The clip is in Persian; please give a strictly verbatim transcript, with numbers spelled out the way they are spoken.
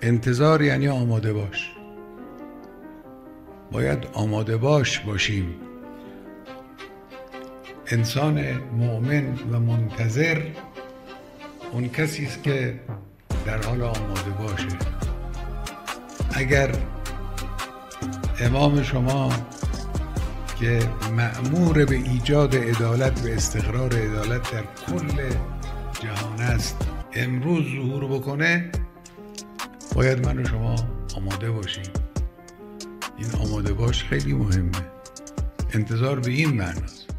انتظار یعنی آماده باش. باید آماده باش باشیم. انسان مؤمن و منتظر اون کسی است که در حال آماده باشه. اگر امام شما که مأمور به ایجاد عدالت و استقرار عدالت در کل جهان است امروز ظهور بکنه، باید من و شما آماده باشیم. این آماده باش خیلی مهمه. انتظار به این معناست.